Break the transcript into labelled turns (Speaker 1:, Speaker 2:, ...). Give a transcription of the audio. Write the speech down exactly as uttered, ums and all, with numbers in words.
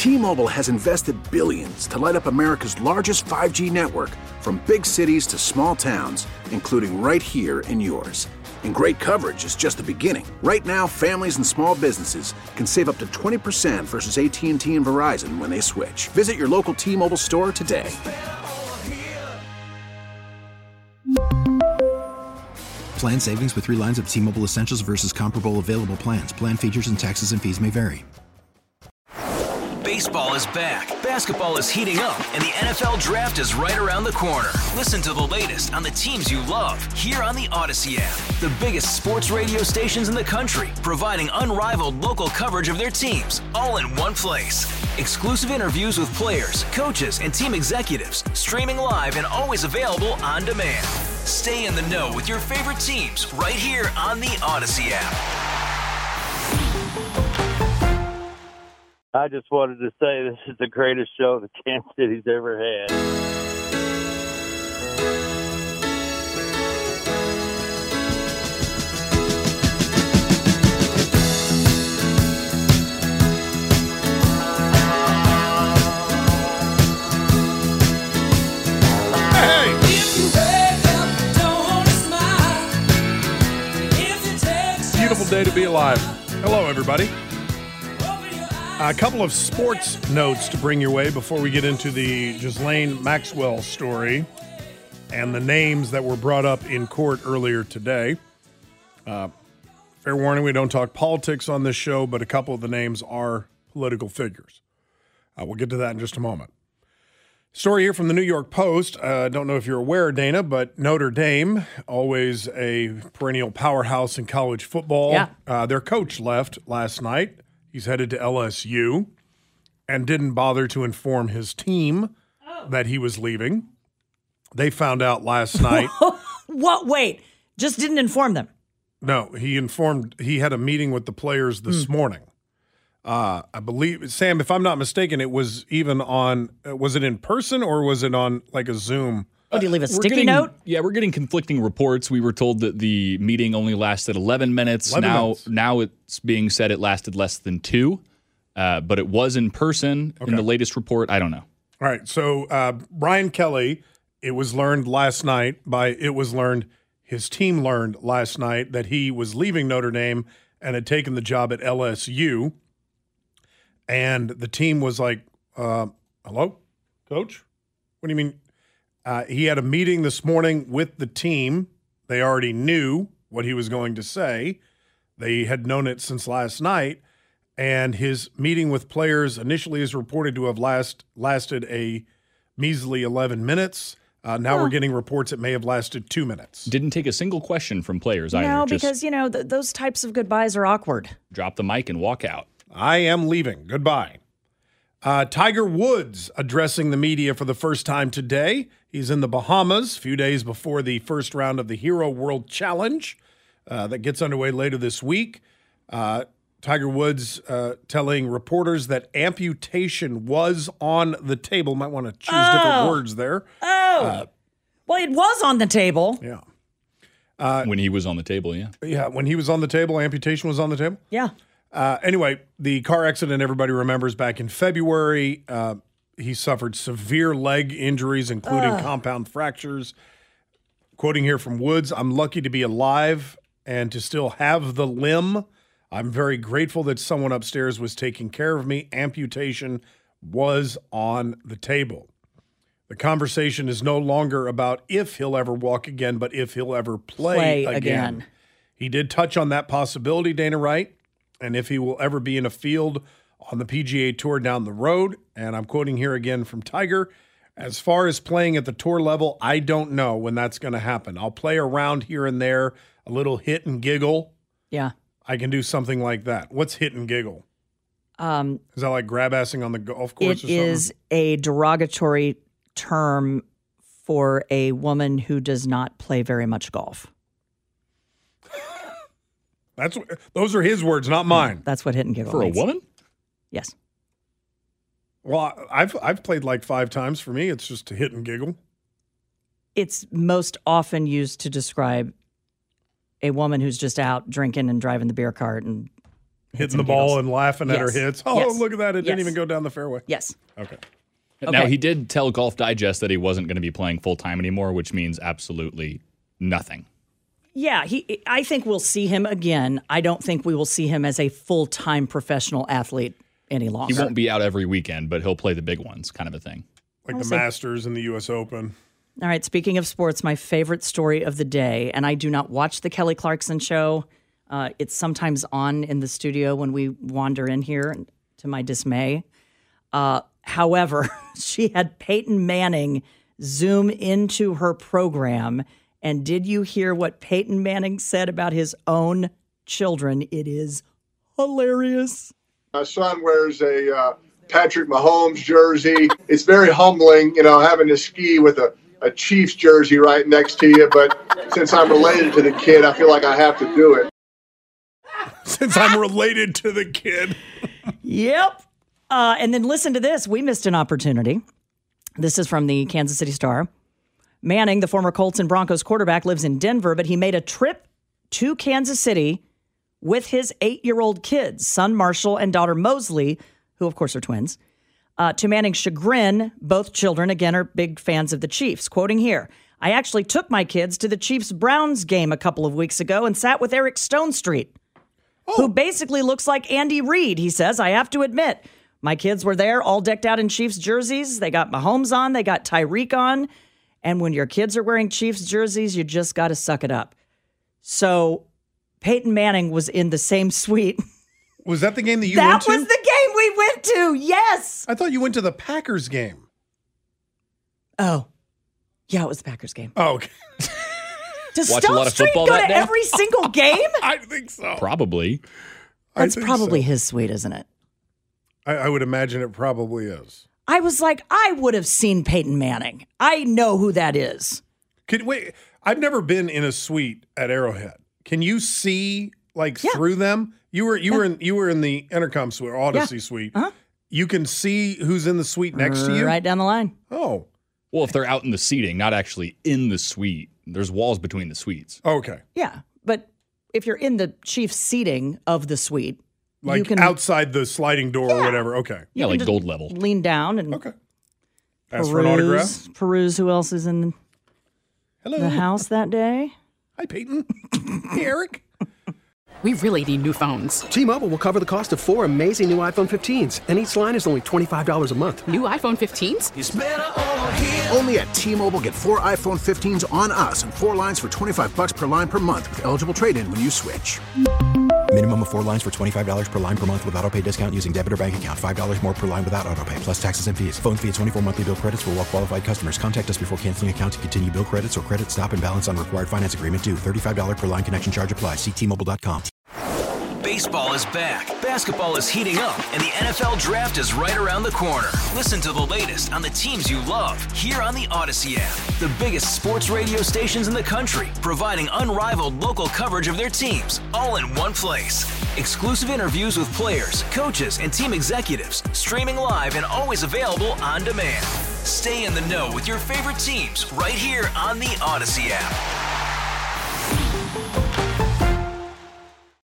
Speaker 1: T-Mobile has invested billions to light up America's largest five G network, from big cities to small towns, including right here in yours. And great coverage is just the beginning. Right now, families and small businesses can save up to twenty percent versus A T and T and Verizon when they switch. Visit your local T-Mobile store today.
Speaker 2: Plan savings with three lines of T-Mobile Essentials versus comparable available plans. Plan features and taxes and fees may vary.
Speaker 3: Baseball is back, basketball is heating up, and the N F L Draft is right around the corner. Listen to the latest on the teams you love here on the Odyssey app. The biggest sports radio stations in the country, providing unrivaled local coverage of their teams, all in one place. Exclusive interviews with players, coaches, and team executives, streaming live and always available on demand. Stay in the know with your favorite teams right here on the Odyssey app.
Speaker 4: I just wanted to say this is the greatest show the Kansas City's ever had.
Speaker 5: Hey! Beautiful day to be alive. Hello, everybody. A couple of sports notes to bring your way before we get into the Ghislaine Maxwell story and the names that were brought up in court earlier today. Uh, fair warning, we don't talk politics on this show, but a couple of the names are political figures. Uh, we'll get to that in just a moment. Story here from the New York Post. I uh, don't know if you're aware, Dana, but Notre Dame, always a perennial powerhouse in college football.
Speaker 6: Yeah.
Speaker 5: Uh, their coach left last night. He's headed to L S U and didn't bother to inform his team oh. that he was leaving. They found out last night.
Speaker 6: What? Wait, just didn't inform them.
Speaker 5: No, he informed. He had a meeting with the players this mm. morning. Uh, I believe, Sam, if I'm not mistaken, it was even on, was it in person or was it on like a Zoom?
Speaker 6: Oh, do you leave a
Speaker 7: we're
Speaker 6: sticky
Speaker 7: getting,
Speaker 6: note?
Speaker 7: Yeah, we're getting conflicting reports. We were told that the meeting only lasted eleven minutes.
Speaker 5: eleven
Speaker 7: now,
Speaker 5: minutes.
Speaker 7: now it's being said it lasted less than two, uh, but it was in person
Speaker 5: Okay.
Speaker 7: in the latest report. I don't know.
Speaker 5: All right, so uh, Brian Kelly, it was learned last night by, it was learned, his team learned last night that he was leaving Notre Dame and had taken the job at L S U. And the team was like, uh, hello, coach? What do you mean? Uh, he had a meeting this morning with the team. They already knew what he was going to say. They had known it since last night. And his meeting with players initially is reported to have last lasted a measly eleven minutes. Uh, now
Speaker 6: Well,
Speaker 5: we're getting reports it may have lasted two minutes.
Speaker 7: Didn't take a single question from players either.
Speaker 6: No,
Speaker 7: Just
Speaker 6: because, you know, th- those types of goodbyes are awkward.
Speaker 7: drop the mic and walk out.
Speaker 5: I am leaving. Goodbye. Uh, Tiger Woods addressing the media for the first time today. He's in the Bahamas a few days before the first round of the Hero World Challenge uh, that gets underway later this week. Uh, Tiger Woods uh, telling reporters that amputation was on the table. Might want to choose
Speaker 6: Oh.
Speaker 5: different words there.
Speaker 6: Oh,
Speaker 5: Uh,
Speaker 6: well, it was on the table.
Speaker 5: Yeah. Uh,
Speaker 7: when he was on the table, yeah.
Speaker 5: Yeah, when he was on the table, amputation was on the table.
Speaker 6: Yeah.
Speaker 5: Uh, anyway, the car accident everybody remembers back in February. Uh, he suffered severe leg injuries, including
Speaker 6: Ugh.
Speaker 5: compound fractures. Quoting here from Woods, I'm lucky to be alive and to still have the limb. I'm very grateful that someone upstairs was taking care of me. Amputation was on the table. The conversation is no longer about if he'll ever walk again, but if he'll ever play,
Speaker 6: Play
Speaker 5: again.
Speaker 6: again.
Speaker 5: He did touch on that possibility, Dana Wright, and if he will ever be in a field on the P G A Tour down the road. And I'm quoting here again from Tiger. As far as playing at the tour level, I don't know when that's going to happen. I'll play around here and there, a little hit and giggle.
Speaker 6: Yeah.
Speaker 5: I can do something like that. What's hit and giggle?
Speaker 6: Um,
Speaker 5: Is that like grab-assing on the golf course
Speaker 6: it
Speaker 5: or something?
Speaker 6: is a derogatory term for a woman who does not play very much golf.
Speaker 5: That's those are his words, not mine.
Speaker 6: That's what hit and giggle
Speaker 7: For
Speaker 6: means.
Speaker 7: a woman?
Speaker 6: Yes.
Speaker 5: Well, I've I've played like five times. For me, it's just to hit and giggle.
Speaker 6: It's most often used to describe a woman who's just out drinking and driving the beer cart and
Speaker 5: hitting the ball and laughing
Speaker 6: yes.
Speaker 5: at her hits. Oh,
Speaker 6: yes.
Speaker 5: look at that. It
Speaker 6: yes.
Speaker 5: didn't even go down the fairway.
Speaker 6: Yes.
Speaker 5: Okay.
Speaker 7: Now,
Speaker 6: okay.
Speaker 7: he did tell Golf Digest that he wasn't going to be playing full-time anymore, which means absolutely nothing.
Speaker 6: Yeah, he. I think we'll see him again. I don't think we will see him as a full-time professional athlete any longer.
Speaker 7: He won't be out every weekend, but he'll play the big ones, kind of a thing.
Speaker 5: Like
Speaker 6: I'll
Speaker 5: the
Speaker 6: see.
Speaker 5: Masters and the U S Open.
Speaker 6: All right, speaking of sports, my favorite story of the day, and I do not watch the Kelly Clarkson show. Uh, it's sometimes on in the studio when we wander in here, to my dismay. Uh, however, she had Peyton Manning zoom into her program. And did you hear what Peyton Manning said about his own children? It is hilarious.
Speaker 8: My son wears a uh, Patrick Mahomes jersey. It's very humbling, you know, having to ski with a, a Chiefs jersey right next to you. But since I'm related to the kid, I feel like I have to do it.
Speaker 5: Since I'm related to the kid.
Speaker 6: Yep. Uh, and then listen to this. We missed an opportunity. This is from the Kansas City Star. Manning, the former Colts and Broncos quarterback, lives in Denver, but he made a trip to Kansas City with his eight-year-old kids, son Marshall and daughter Mosley, who, of course, are twins. Uh, to Manning's chagrin, both children, again, are big fans of the Chiefs. Quoting here, I actually took my kids to the Chiefs-Browns game a couple of weeks ago and sat with Eric Stonestreet, oh. who basically looks like Andy Reid, he says. I have to admit, my kids were there, all decked out in Chiefs jerseys. They got Mahomes on. They got Tyreek on. And when your kids are wearing Chiefs jerseys, you just got to suck it up. So Peyton Manning was in the same suite.
Speaker 5: Was that the game that you
Speaker 6: that
Speaker 5: went to?
Speaker 6: That was the game we went to, yes.
Speaker 5: I thought you went to the Packers game.
Speaker 6: Oh, yeah, it was the Packers game.
Speaker 5: Oh, okay.
Speaker 6: Does
Speaker 7: Watch a lot of
Speaker 6: Stonestreet
Speaker 7: football
Speaker 6: go
Speaker 7: that
Speaker 6: to
Speaker 7: day?
Speaker 6: every single game?
Speaker 5: I think so.
Speaker 7: Probably.
Speaker 6: That's
Speaker 5: I think
Speaker 6: probably
Speaker 5: so.
Speaker 6: his suite, isn't it?
Speaker 5: I, I would imagine it probably is.
Speaker 6: I was like, I would have seen Peyton Manning. I know who that is.
Speaker 5: Could wait? I've never been in a suite at Arrowhead. Can you see like
Speaker 6: Yeah.
Speaker 5: through them? You were you
Speaker 6: Yeah.
Speaker 5: were in you were in the Intercom suite, or Odyssey
Speaker 6: Yeah.
Speaker 5: suite.
Speaker 6: Uh-huh.
Speaker 5: You can see who's in the suite next to you.
Speaker 6: Right down the line.
Speaker 5: Oh,
Speaker 7: Well, if they're out in the seating, not actually in the suite, there's walls between the suites.
Speaker 5: okay.
Speaker 6: Yeah, but if you're in the Chiefs seating of the suite,
Speaker 5: Like
Speaker 6: you can
Speaker 5: outside the sliding door or whatever. Okay.
Speaker 7: Yeah,
Speaker 6: can
Speaker 7: like
Speaker 6: just
Speaker 7: gold level.
Speaker 6: lean down and
Speaker 5: Okay. Ask for an autograph.
Speaker 6: peruse, peruse who else is in
Speaker 5: Hello.
Speaker 6: the house that day.
Speaker 5: Hi, Peyton. Hey, Eric.
Speaker 9: We really need new phones.
Speaker 10: T-Mobile will cover the cost of four amazing new iPhone fifteens, and each line is only twenty-five dollars a month.
Speaker 9: New iPhone fifteens?
Speaker 3: It's better over here.
Speaker 1: Only at T-Mobile, get four iPhone fifteens on us and four lines for twenty-five bucks per line per month with eligible trade-in when you switch.
Speaker 2: Minimum of four lines for twenty-five dollars per line per month with autopay discount using debit or bank account. five dollars more per line without autopay, plus taxes and fees. Phone fee at twenty-four monthly bill credits for well qualified customers. Contact us before canceling account to continue bill credits or credit stop and balance on required finance agreement due. thirty-five dollars per line connection charge applies. See T Mobile dot com.
Speaker 3: Baseball is back, basketball is heating up, and the N F L Draft is right around the corner. Listen to the latest on the teams you love here on the Odyssey app. The biggest sports radio stations in the country, providing unrivaled local coverage of their teams, all in one place. Exclusive interviews with players, coaches, and team executives, streaming live and always available on demand. Stay in the know with your favorite teams right here on the Odyssey app.